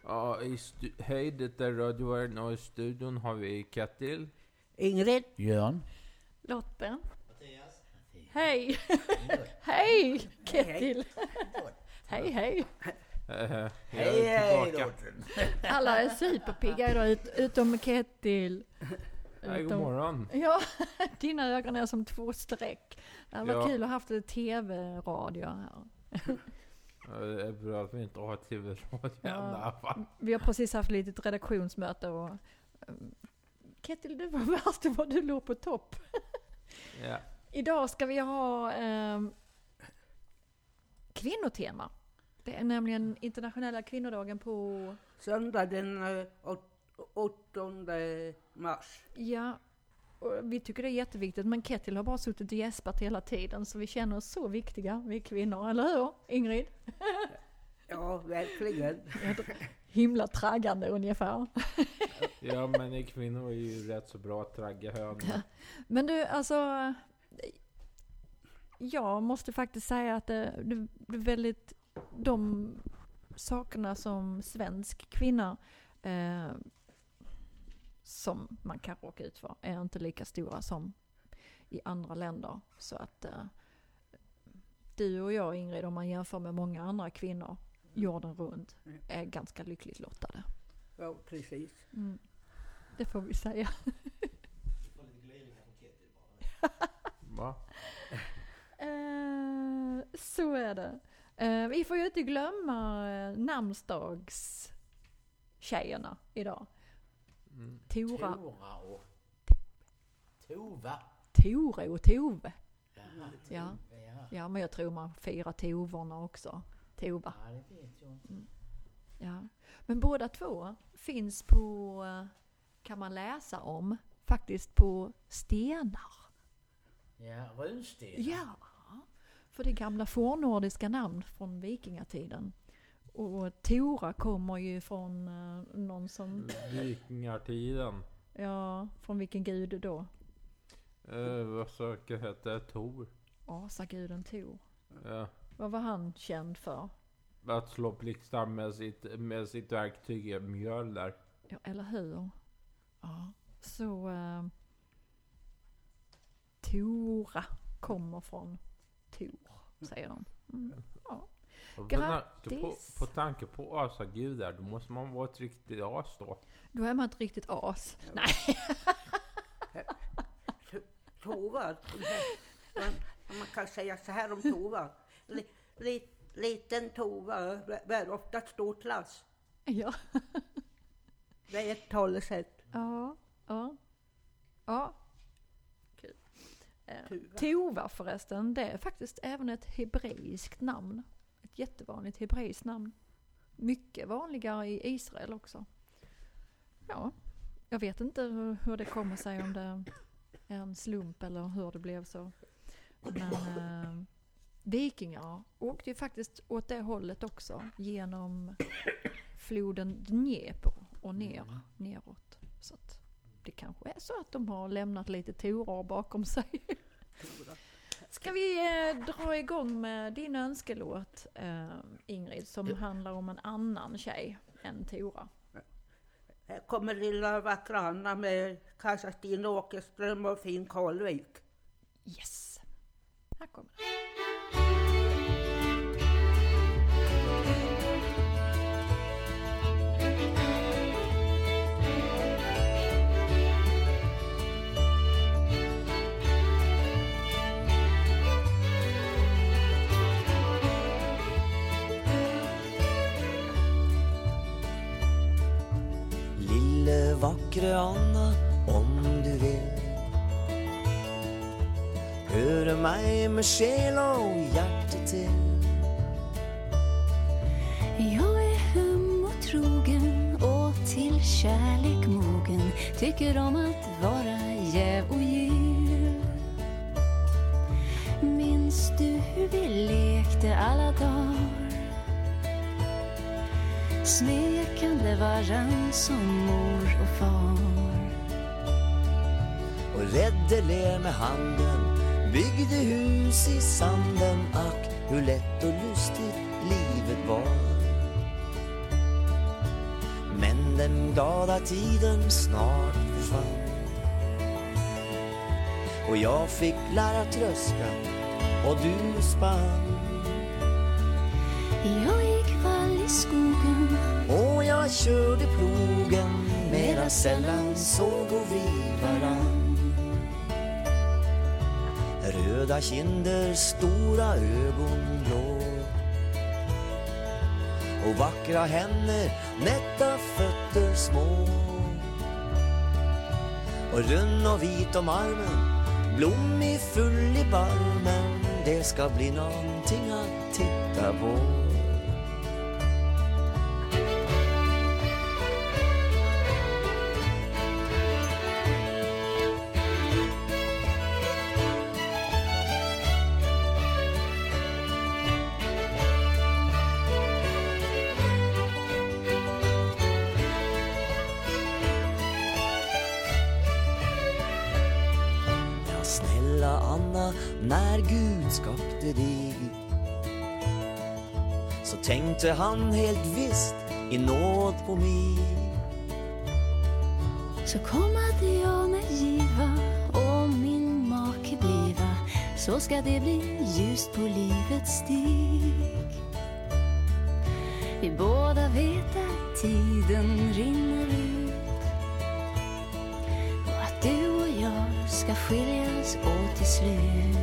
Ja, hej, det är Radio och i studion har vi Ketil, Ingrid, Jörn, Lotte, Mattias. Hej! Hej, Ketil! Hej, hej! hej dottern. Alla är superpigga idag utom Ketil. hej, god morgon. Ja, dina ögon är som 2 streck. Det var Ja. kul att ha haft ett tv-radio här. Det är bra att vi inte har tv-radio i alla fall. Vi har precis haft lite redaktionsmöte och Ketil, det var värst vad du låg på topp. Ja. Idag ska vi ha kvinnotema. Det är nämligen internationella kvinnodagen på... söndag den 8 mars. Ja, och vi tycker det är jätteviktigt. Men Ketil har bara suttit och gäspat hela tiden. Så vi känner oss så viktiga, vi kvinnor. Eller hur, Ingrid? Ja, verkligen. Himla traggande ungefär. Ja, men ni kvinnor är ju rätt så bra att tragga hönor. Men du, alltså... Jag måste faktiskt säga att det är väldigt... De sakerna som svensk kvinna som man kan råka ut för är inte lika stora som i andra länder. Så att du och jag, Ingrid, om man jämför med många andra kvinnor jorden runt, är ganska lyckligt lottade. Ja, precis. Mm. Det får vi säga. Va? Så är det. Vi får ju inte glömma namnsdagstjejerna idag. Tora och Tova. Tore och Tove. Ja. Ja, men jag tror man firar Tovorna också. Tova. Ja, det vet jag inte. Ja. Men båda två finns på, kan man läsa om, faktiskt på stenar. Ja, runsten. Ja, för det är gamla fornnordiska namn från vikingatiden. Och Tora kommer ju från någon som... Vikingartiden. Ja, från vilken gud då? Vad söker hette Tor? Asaguden Tor. Ja. Vad var han känd för? Att slå blixtar med sitt verktyg mjöl där. Ja, eller hur? Ja, så Tora kommer från Tor, säger de. Mm. Ja. Grattis! På tanke på asagudar, då måste man vara ett riktigt as då. Då är man ett riktigt as. Ja. Nej. Tova. Man kan säga så här om Tova. Liten Tova bär ofta ett stort lass. Ja. Det är ett talesätt. Ja. Kul. Tuva. Tova förresten, det är faktiskt även ett hebreiskt namn. Ett jättevanligt hebreiskt namn. Mycket vanligare i Israel också. Ja, jag vet inte hur det kommer sig, om det är en slump eller hur det blev så. Men vikingar åkte ju faktiskt åt det hållet också, genom floden Dnepr och neråt. Så att det kanske är så att de har lämnat lite torer bakom sig. Ska vi dra igång med din önskelåt, Ingrid, som handlar om en annan tjej än Tora? Här kommer lilla vackra Anna med Kaja-Stina Åkerström och Finn Karlvik. Yes! Här kommer det. Vackre Anna, om du vill höra mig med själ och hjärta till. Jag är hem och trogen och till kärlek mogen, tycker om att vara jäv och gill. Minns du hur vi lekte alla dagar, smekande varann som mor och far, och ledde ler med handen, byggde hus i sanden. Ack, hur lätt och lustigt livet var. men den glada tiden snart försvann. Och jag fick lära tröska och du spann. Jag gick vall i skogen och jag körde plogen, mera sällan såg vi varann. Röda kinder, stora ögon blå och vackra händer, nätta fötter små. Och rund och vit om armen, blommig full i barmen. Det ska bli någonting att titta på. När Gud skapte dig, så tänkte han helt visst i nåd på mig. Så kom att jag med giva och min make bliva, så ska det bli ljust på livets stig. Vi båda vet att tiden rinner ut och att du och jag ska skiljas åt till slut.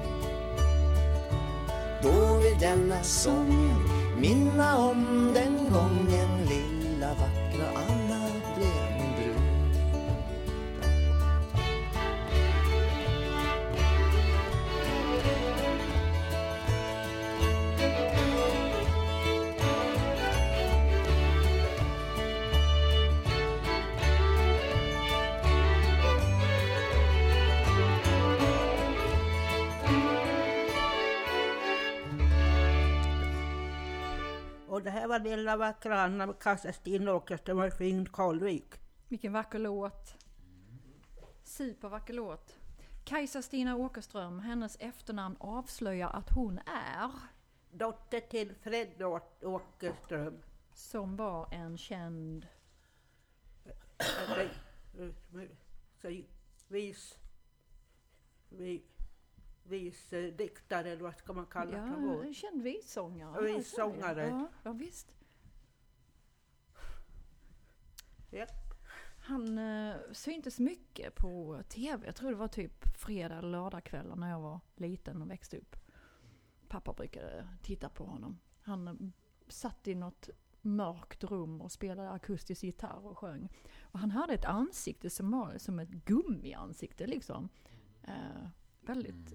Då vill denna sången minna om den gången lilla vackra Anna blev en brud. Och det här var lilla vackra Anna med Kassa-Stina Åkerström och Finn Karlvik. Vilken vacker låt. Supervacker låt. Kajsa-Stina Åkerström, hennes efternamn avslöjar att hon är Dotter till Fred Åkerström. som var en känd vis diktare, eller vad ska man kalla det? en känd vissångare. Vissångare. Ja, visst. Ja. Han syntes mycket på tv. Jag tror det var typ fredag eller lördagkvällar när jag var liten och växte upp. Pappa brukade titta på honom. Han satt i något mörkt rum och spelade akustisk gitarr och sjöng. Och han hade ett ansikte som var som ett gummiansikte liksom. Väldigt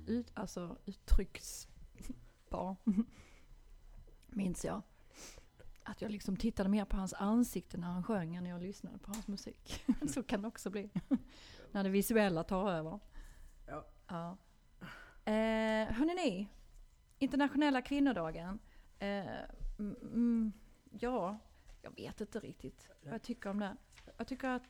uttrycksbar. Minns jag. Att jag liksom tittade mer på hans ansikte när han sjöng än när jag lyssnade på hans musik. Så kan det också bli. När det visuella tar över. Ja. Hörrni, internationella kvinnodagen. Ja, jag vet inte riktigt vad jag tycker om det. Jag tycker att...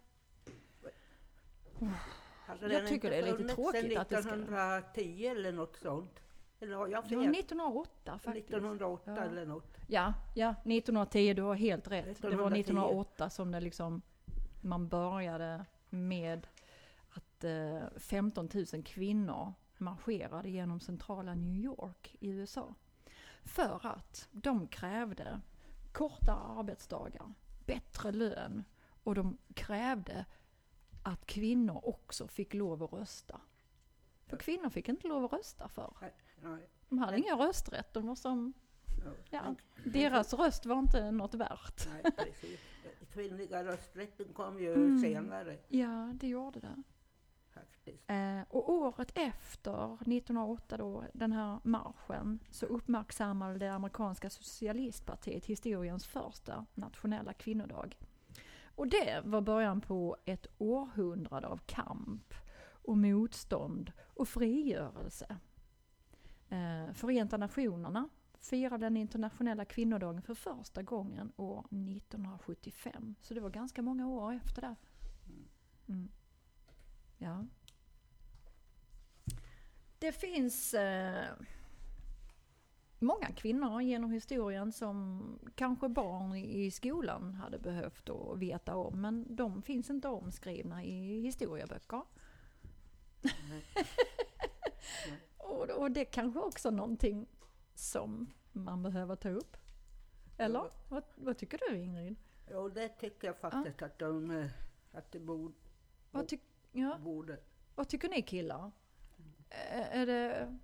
jag tycker det är lite tråkigt att det ska... 1910 eller något sånt. Eller har jag fel? Det var 1908 faktiskt. 1908 eller något. Ja, 1910, du har helt rätt. 1910. Det var 1908 som det liksom, man började med att 15 000 kvinnor marscherade genom centrala New York i USA. För att de krävde kortare arbetsdagar, bättre lön och de krävde att kvinnor också fick lov att rösta. För kvinnor fick inte lov att rösta för. Nej. De hade ingen rösträtt. De var som, deras röst var inte något värt. Nej, precis. Kvinnliga rösträtten kom ju senare. Ja, det gjorde det. Faktiskt. Och året efter 1908 då, den här marschen, så uppmärksammade det amerikanska socialistpartiet historiens första nationella kvinnodag. Och det var början på ett århundrade av kamp och motstånd och frigörelse. Förenta nationerna firade den internationella kvinnodagen för första gången år 1975. Så det var ganska många år efter det. Ja. Det finns många kvinnor genom historien som kanske barn i skolan hade behövt att veta om, men de finns inte omskrivna i historieböcker. Och det kanske också någonting som man behöver ta upp. Eller? Vad tycker du, Ingrid? Jo, det tycker jag faktiskt att det borde. Vad tycker ni, killar? Är det...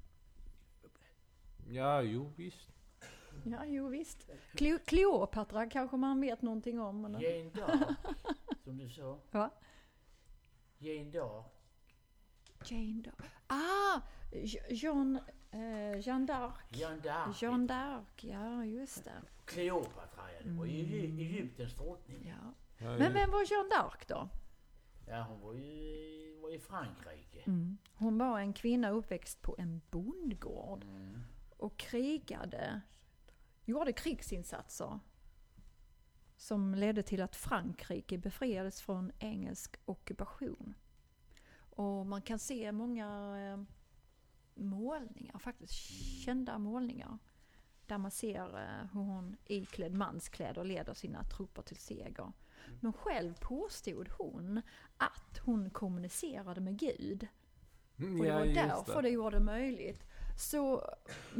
Ja, jo visst. Ja, jo visst. Kleopatra kanske man vet någonting om. Eller? Jane Dark, som du sa. Va? Jane Dark. Jeanne d'Arc. Jeanne d'Arc. Jeanne d'Arc, ja just det. Kleopatra, det var ju Egyptens drottning. Ja. Men vem var Jeanne d'Arc då? Ja, hon var i Frankrike. Hon var en kvinna uppväxt på en bondgård och gjorde krigsinsatser som ledde till att Frankrike befriades från engelsk ockupation. Och man kan se många målningar, faktiskt kända målningar, där man ser hur hon iklädd manskläder leder sina trupper till seger. Men själv påstod hon att hon kommunicerade med Gud. Och det var därför det gjorde möjligt. Så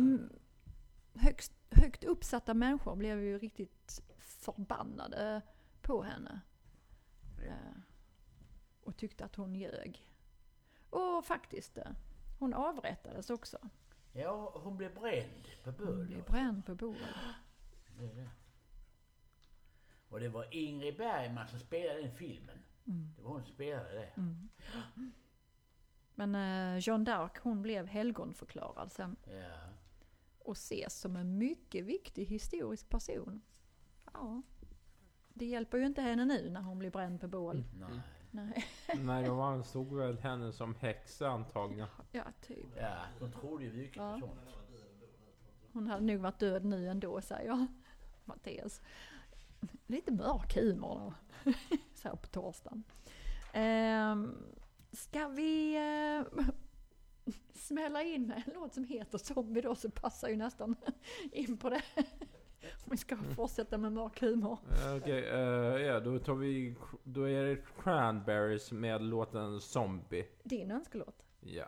högt uppsatta människor blev ju riktigt förbannade på henne. Och tyckte att hon ljög. Och faktiskt, hon avrättades också. Ja, hon blev bränd på bål. Hon blev bränd på bål. Det. Och det var Ingrid Bergman som spelade den filmen. Det var hon som spelade det. Men Jeanne d'Arc, hon blev helgonförklarad sen. Ja. Och ses som en mycket viktig historisk person. Ja. Det hjälper ju inte henne nu när hon blir bränd på bål. Nej, de ansåg väl henne som häxa antagligen. Ja, typ. Ja, de trodde ju mycket på sånt. Hon hade nog varit död nu ändå, säger jag. Mattias. Lite mörk humor då. Så här på torsdagen. Ska vi smälla in en låt som heter Zombie då, så passar ju nästan in på det. Om vi ska fortsätta med mörk humor. Okej, då är det Cranberries med låten Zombie. Din önskelåt. Ja.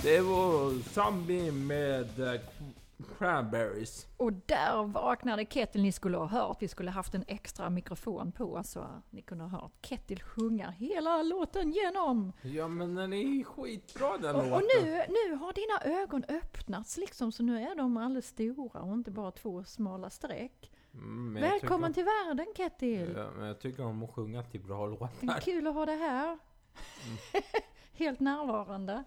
Det var Sunbeam med Cranberries. Och där vaknade Ketil. Ni skulle ha hört, vi skulle haft en extra mikrofon på så ni kunde ha hört Ketil sjunga hela låten genom. Ja, men den är skitbra den Och låten. nu har dina ögon öppnats liksom, så nu är de alldeles stora och inte bara 2 smala streck. Men jag Välkommen till världen, Ketil. Ja, men jag tycker om att sjunga till bra Det är låtar. kul att ha det här. Helt närvarande.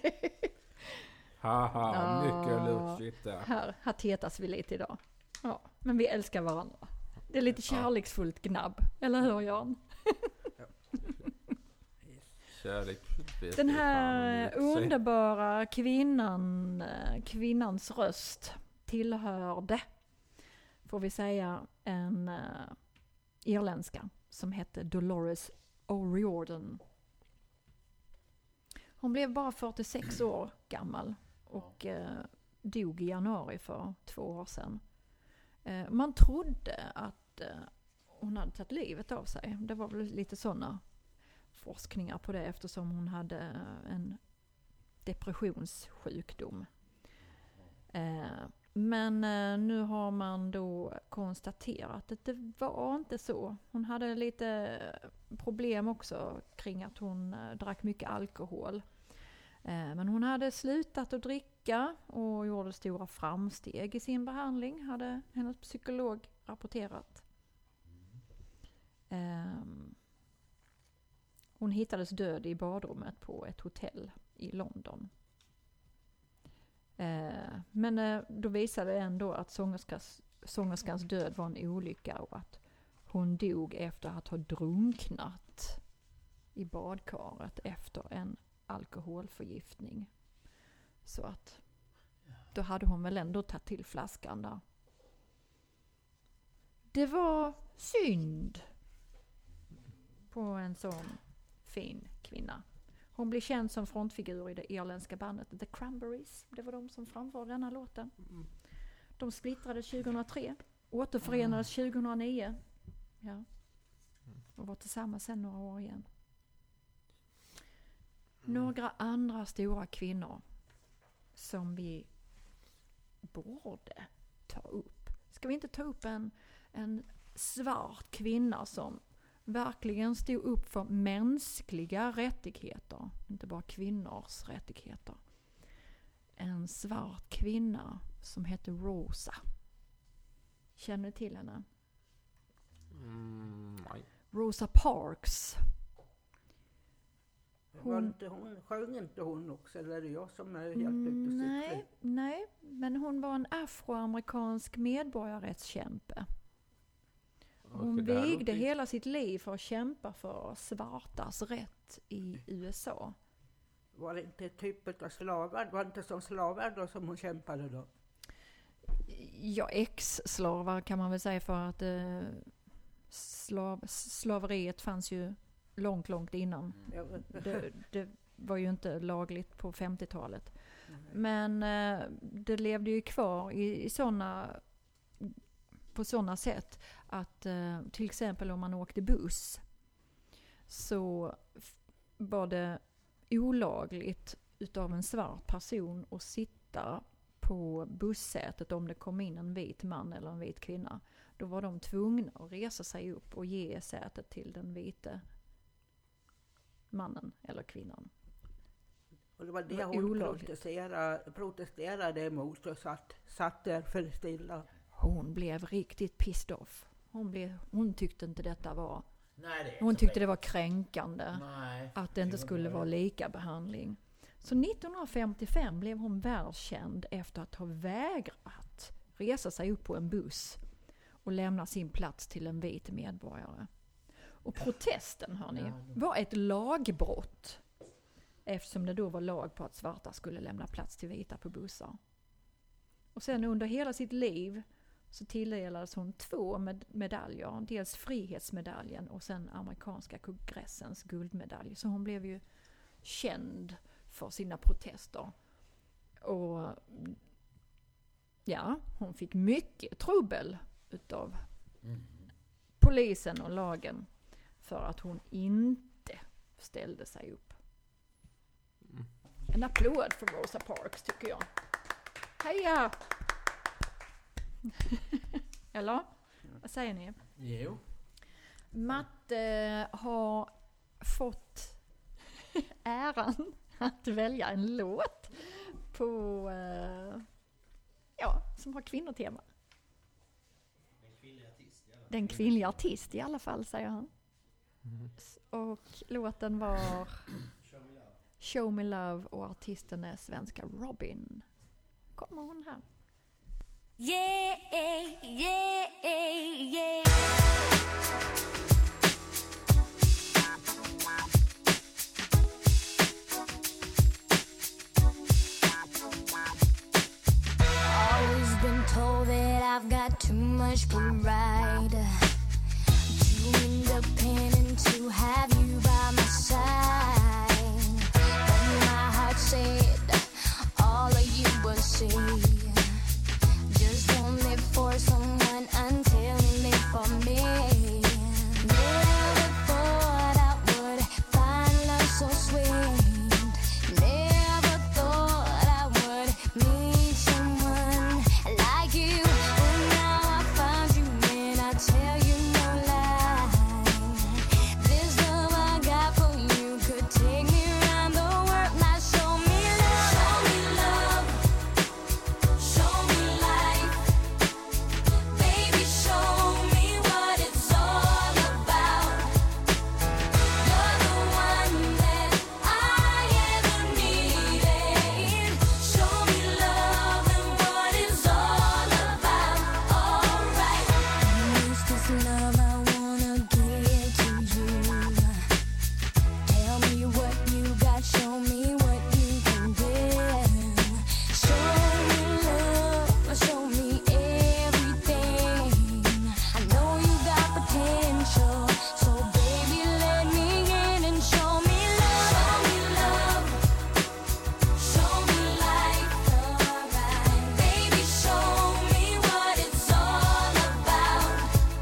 Haha, Ja. mycket lustigt där. Här tetas vi lite idag. Ja, men vi älskar varandra. Det är lite kärleksfullt gnabb, eller hur Jan? Kärleksfullt. Den här underbara kvinnans röst tillhörde, får vi säga, en irländska som hette Dolores O'Riordan. Hon blev bara 46 år gammal och dog i januari för 2 år sedan. Man trodde att hon hade tagit livet av sig. Det var väl lite sådana forskningar på det eftersom hon hade en depressionssjukdom. Men nu har man då konstaterat att det var inte så. Hon hade lite problem också kring att hon drack mycket alkohol. Men hon hade slutat att dricka och gjorde stora framsteg i sin behandling, hade hennes psykolog rapporterat. Hon hittades död i badrummet på ett hotell i London. Men då visade det ändå att sångerskans död var en olycka och att hon dog efter att ha drunknat i badkaret efter en alkoholförgiftning. Så att då hade hon väl ändå tagit till flaskan där. Det var synd på en sån fin kvinna. Hon blev känd som frontfigur i det irländska bandet The Cranberries. Det var de som framförde denna låten. De splittrades 2003. Återförenades 2009. Ja. Och var tillsammans sen några år igen. Några andra stora kvinnor som vi borde ta upp. Ska vi inte ta upp en svart kvinna som verkligen stod upp för mänskliga rättigheter, inte bara kvinnors rättigheter. En svart kvinna som heter Rosa. Känner du till henne? Nej. Rosa Parks. Sjöng inte hon också, eller är det jag som är helt ute och cyklar? Nej, men hon var en afroamerikansk medborgarrättskämpe. Hon vigde hela sitt liv för att kämpa för svartas rätt i USA. Var det inte typ av slavar? Var det inte som slavar då som hon kämpade då? Ja, ex-slavar kan man väl säga, för att slaveriet fanns ju långt innan. Det var ju inte lagligt på 50-talet. Men det levde ju kvar på sådana sätt att till exempel om man åkte buss så var det olagligt utav en svart person att sitta på bussätet om det kom in en vit man eller en vit kvinna. Då var de tvungna att resa sig upp och ge sätet till den vite mannen eller kvinnan. Och det var det hon protesterade emot och satt där för stilla. Hon blev riktigt pissed off. Hon tyckte inte detta var... Nej, hon tyckte det var kränkande. Nej, att det inte skulle vara lika behandling. Så 1955 blev hon världskänd efter att ha vägrat resa sig upp på en buss och lämna sin plats till en vit medborgare. Och protesten, hörni, var ett lagbrott. Eftersom det då var lag på att svarta skulle lämna plats till vita på bussar. Och sen under hela sitt liv så tilldelades hon 2 medaljer. Dels frihetsmedaljen och sen amerikanska kongressens guldmedalj. Så hon blev ju känd för sina protester. Och ja, hon fick mycket trubbel utav polisen och lagen för att hon inte ställde sig upp. En applåd för Rosa Parks tycker jag. Heja! Eller? Vad säger ni? Jo. Matte har fått äran att välja en låt på som har kvinnotema. Den kvinnliga artist i alla fall, säger han. Och låten var Show Me Love och artisten är svenska Robin. Kommer hon här? Yeah, yeah, yeah. Always been told that I've got too much pride, too independent to have you by my side. But my heart said all of you will see. Just don't live for someone until you live for me. Never thought I would find love so sweet. Never thought I would meet someone like you. But now I found you and I tell you no lie. This love I got for you could take me around the world. Now show me love. Show me love. Show me life. Baby, show me what it's all about. You're the one that I ever needed. Show me love and what it's all about. Alright. Use this love I wanna give to you. Tell me what you got, show me what you can give. Show me love, show me everything. I know you got potential, so baby let me in and show me love. Show me love, show me life. Alright, baby, show me what it's all about.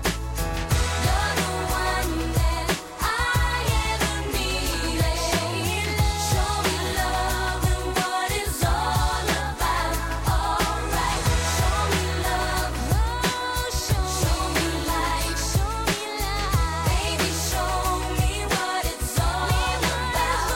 You're the one that I ever needed. Show me love and what it's all about. Alright, show me love. Oh, show me life. Show me life. Baby, show me what it's all about.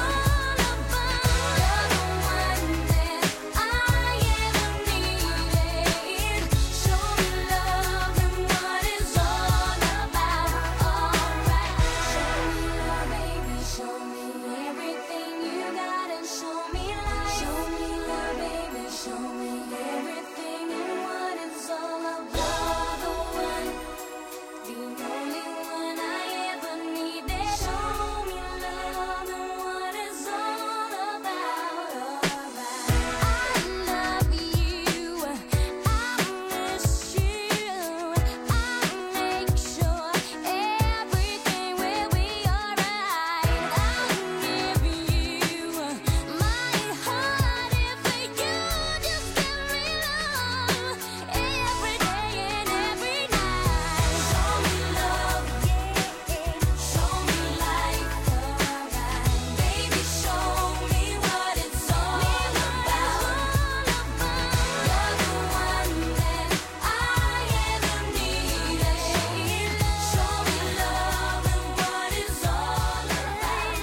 You're the one that I ever needed. Show me love and what it's all about. Alright, show me love, baby. Show me everything you got and show me life. Show me love, baby. Show me everything and what it's all about. The one, the only one I ever needed. Show me love and what it's all about. Alright, I love you. I miss you. I make sure everything will be alright. I'll give you my heart if you just give me love every day and every night. Show me love, show me life. Alright, baby, show me what it's all about. You're the one that I ever needed. Show me love and what it's all about.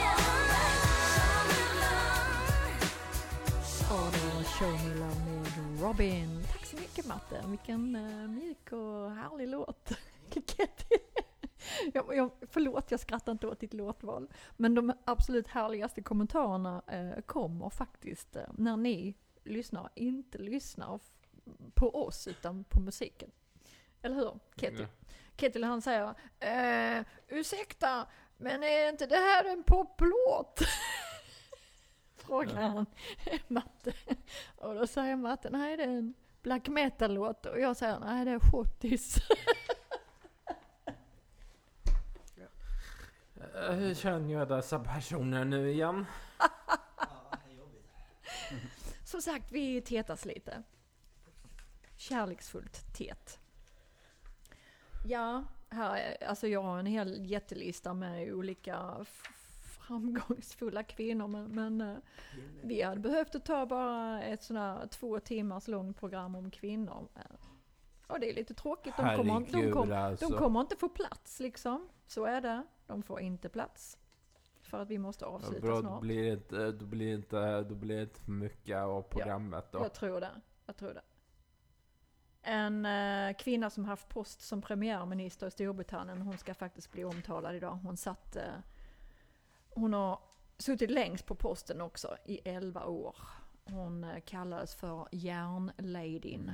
Och då Show Me Love med Robin. Tack så mycket Matte. Vilken mjuk och härlig låt. Förlåt, jag skrattar inte åt ditt låtval. Men de absolut härligaste kommentarerna kommer faktiskt när ni inte lyssnar på oss utan på musiken. Eller hur? Ketil? Ketil han säger ursäkta, men är inte det här en poplåt? Frågar han Matte. Och då säger Matte, nej det är en black metal-låt. Och jag säger, nej det är Schottis. Hur känner jag dessa personer nu igen? Som sagt, vi tetas lite. Kärleksfullt tet. Ja, här, alltså jag har en hel jättelista med olika framgångsfulla kvinnor. Men vi hade behövt att ta bara ett sådär 2 timmars långt program om kvinnor. Och det är lite tråkigt. De kommer inte få plats liksom. Så är det. De får inte plats. För att vi måste avsluta snart. Då blir det inte för mycket av programmet då. Jag tror det. En kvinna som haft post som premiärminister i Storbritannien, hon ska faktiskt bli omtalad idag. Hon har suttit längst på posten också i 11 år. Hon kallades för järnladyn.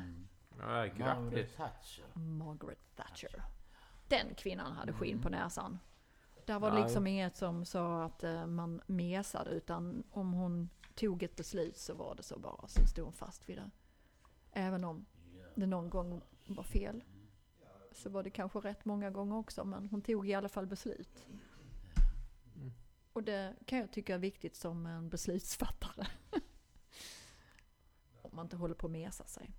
Margaret Thatcher. Den kvinnan hade skinn på näsan. Där var det liksom inget som sa att man mesade, utan om hon tog ett beslut så var det så bara. Så stod hon fast vid det. Även om det någon gång var fel. Så var det kanske rätt många gånger också. Men hon tog i alla fall beslut. Och det kan jag tycka är viktigt som en beslutsfattare. Om man inte håller på att mesa sig.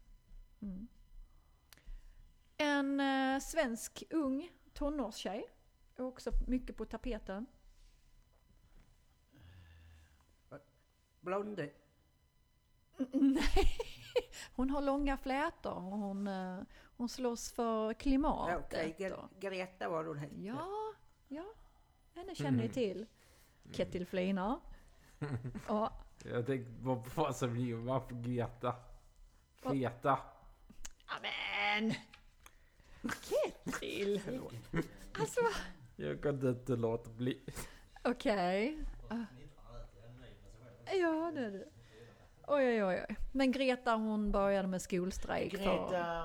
En svensk ung tonårstjej är också mycket på tapeten. Blondie. Nej, hon har långa flätor och hon slåss för klimatet. Greta var hon hette. Ja, henne känner ni till. Ketil Flina. Ja. Jag tänkte vad som blir varför Greta. Feta. Amen. Ketil. Alltså. Jag kan inte låta bli. Okej. Ja, det är det. Oj. Men Greta, hon började med skolstrejk. Greta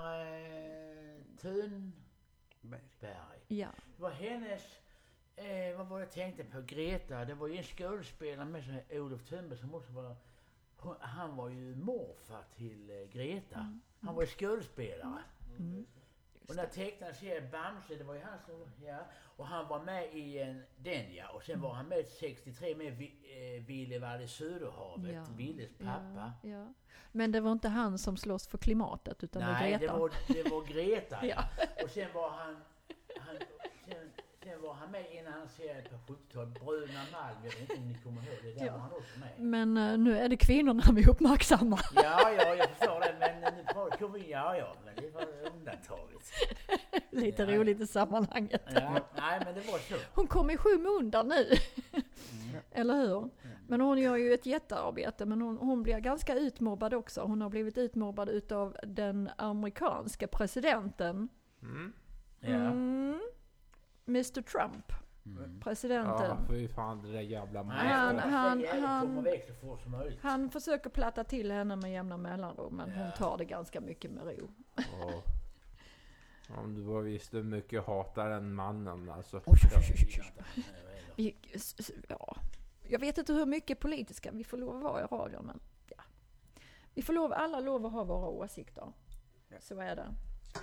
Thunberg. Ja. Det var hennes... vad var det jag tänkte på? Greta, det var ju en skådespelare med sig, Olof Thunberg, som också var... Han var ju morfar till Greta. Han var ju skådespelare. Och när tecknaren ser Bamse, det var ju han som... Ja, och han var med i och sen var han med 63 med Ville Valle Söderhavet, Willes pappa. Ja. Men det var inte han som slåss för klimatet, utan det var Greta. Det var Greta. Ja. Och sen var han var han med i en annan serie på 70-talet, Bröderna Malm, jag vet inte om ni kommer ihåg det, där var han också med. Men nu är det kvinnorna vi uppmärksammar. Ja, jag förstår det, men nu kommer vi, men det var undantaget. Lite roligt i sammanhanget. Ja, nej, men det var så. Hon kom i skymundan nu, eller hur? Men hon gör ju ett jättearbete, men hon blir ganska utmobbad också. Hon har blivit utmobbad utav den amerikanska presidenten. Mr. Trump, presidenten. Ja, för fan det där jävla han försöker platta till henne med jämna mellanrum, men hon tar det ganska mycket med ro. Om du var visst hur mycket hatar en mannen alltså. Jag vet inte hur mycket politiska vi får lov att vara i radion, men vi får alla lov att ha våra åsikter. Så är det.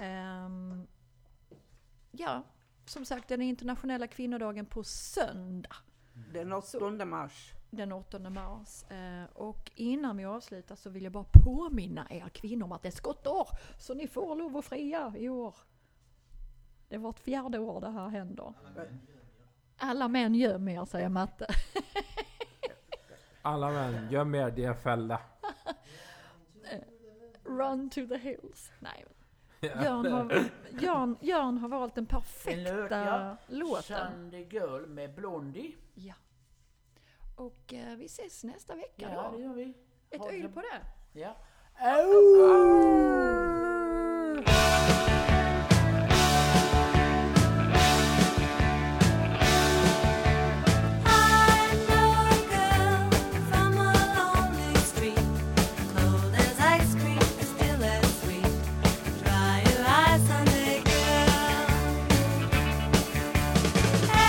Som sagt, den internationella kvinnodagen på söndag. Den 8 mars. Den 8 mars. Och innan vi avslutar så vill jag bara påminna er kvinnor om att det är skottår. Så ni får lov att fria i år. Det var ett 4:e år det här händer. Alla män gör mer, säger Matte. Alla män gör mer, det är fälla. Run to the hills. Nej. Jörn har valt den perfekta låten. Sunday Girl med Blondie. Ja. Och vi ses nästa vecka då. Ja, det gör vi. Ett öl på det. Ja.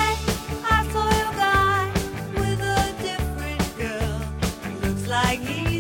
Like he